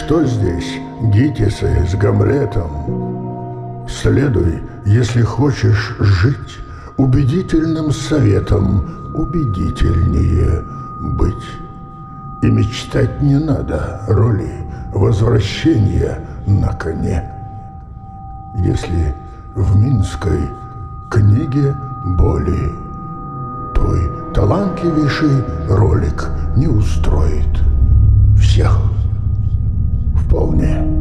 что здесь Гитисы с Гамлетом? Следуй, если хочешь жить, убедительным советом убедительнее быть. И мечтать не надо роли возвращения на коне. Если в Минской книге боли твой талантливейший ролик не устроит всех вполне.